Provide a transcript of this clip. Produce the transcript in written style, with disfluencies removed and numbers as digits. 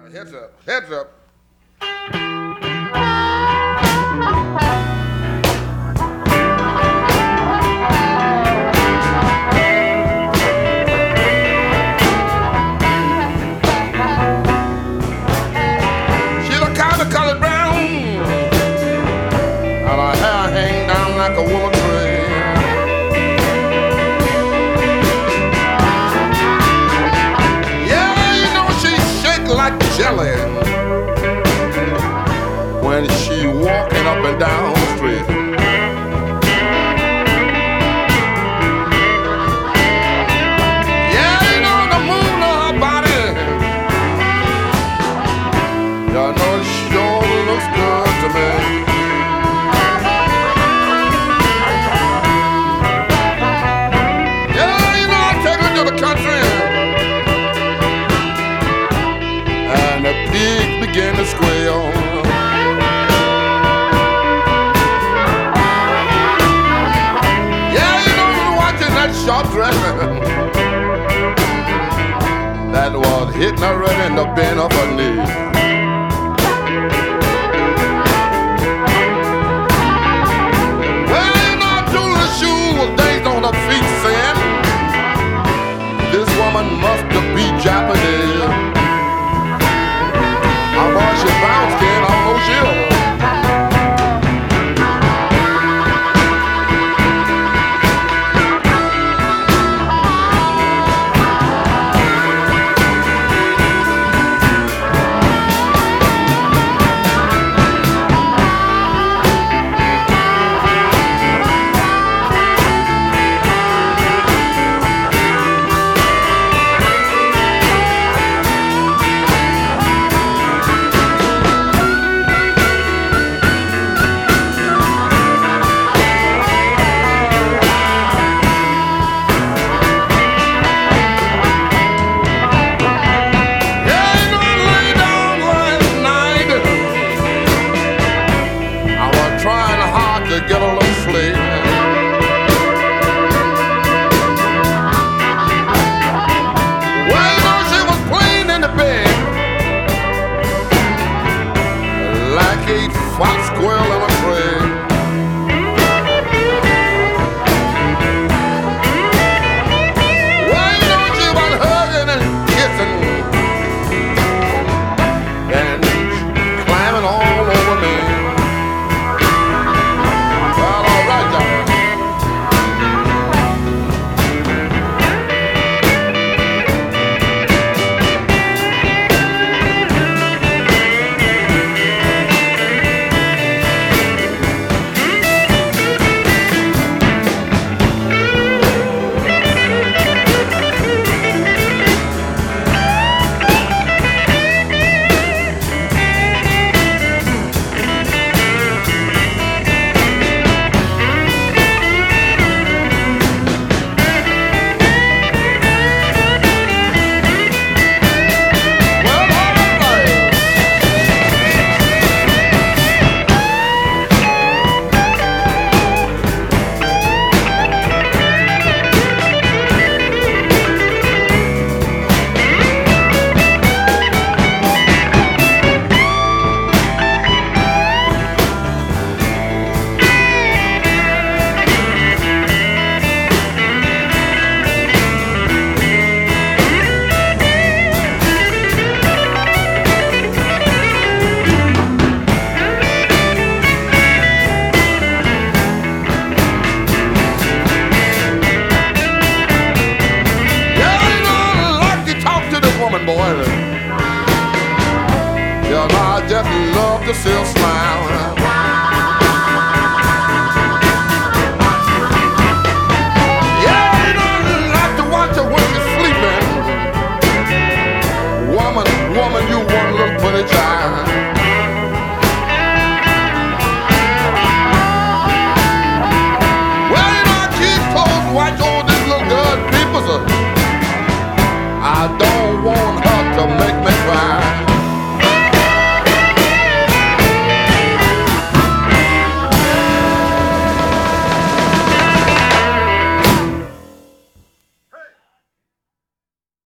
Heads up, heads up. She's a kind of colored brown, and her hair hang down like a woman tree. Yeah, you know she shake like jelly when she walking up and down the street. Yeah, you know the movement of her body, you know it sure looks good to me. Yeah, you know I take her to the country, and the pigs begin to squeal. Short dress that was hitting her right in the bend of her knee. Well, you know, Julie shoes was dazed on her feet, saying, "This woman must be Japanese." How far she bounced in on those hills. Get a little sleep. Well, you know, she was playing in the bed like a fox squirrel in a tree. Well, you know, she was hugging and kissing and climbing all over me. Boy, you know, I just love to sell